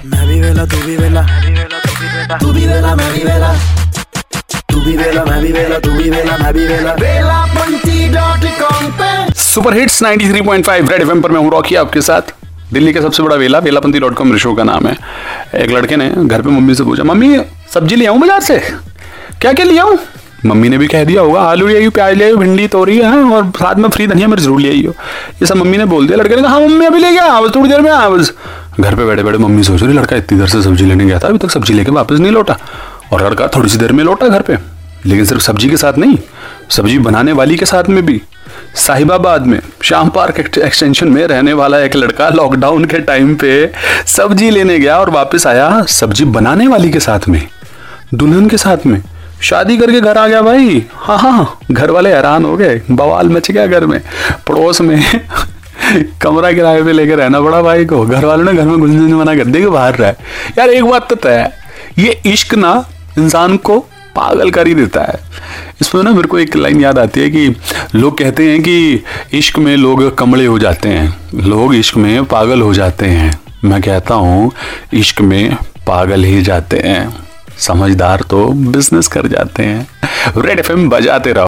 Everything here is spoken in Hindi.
मैं भी वेला तू भी वेला, तू भी वेला मैं भी वेला, तू भी वेला मैं भी वेला, तू भी वेला मैं भी वेला, वेलापंथी.com पे। सुपर हिट्स 93.5 रेड एफएम पर मैं हूँ रॉकी आपके साथ। दिल्ली का सबसे बड़ा वेला वेलापंथी.com शो का नाम है। एक लड़के ने घर पे मम्मी से पूछा, मम्मी सब्जी ले आऊं बाजार से? क्या क्या ले आऊं? मम्मी ने भी कह दिया होगा, आलू ले आई हो, प्याज ले आई हो, भिंडी तोरी है और साथ में फ्री धनिया मिर्च जरूर ले आई हो। ये सब मम्मी ने बोल दिया। लड़के ने कहा, हाँ मम्मी अभी ले गया, बस थोड़ी देर में आ। बस घर पे बैठे बैठे मम्मी सोच रही, लड़का इतनी देर से सब्जी लेने गया था, अभी तक सब्जी लेके वापस नहीं लौटा। और लड़का थोड़ी सी देर में लौटा घर पे, लेकिन सिर्फ सब्जी के साथ नहीं, सब्जी बनाने वाली के साथ में भी। साहिबाबाद में श्याम पार्क एक्सटेंशन में रहने वाला एक लड़का लॉकडाउन के टाइम पे सब्जी लेने गया और वापस आया सब्जी बनाने वाली के साथ में, दुल्हन के साथ में। शादी करके घर आ गया भाई। हाँ, घर वाले हैरान हो गए, बवाल मच गया घर में। पड़ोस में कमरा किराए पे लेकर रहना पड़ा भाई को। घर वालों ने घर में घुसने से मना कर दिया कि बाहर रहा है। यार एक बात तो तय है, ये इश्क ना इंसान को पागल कर ही देता है। इसमें ना मेरे को एक लाइन याद आती है कि लोग कहते हैं कि इश्क में लोग कमले हो जाते हैं, लोग इश्क में पागल हो जाते हैं। मैं कहता हूँ इश्क में पागल ही जाते हैं, समझदार तो बिजनेस कर जाते हैं। रेड एफएम बजाते रहो।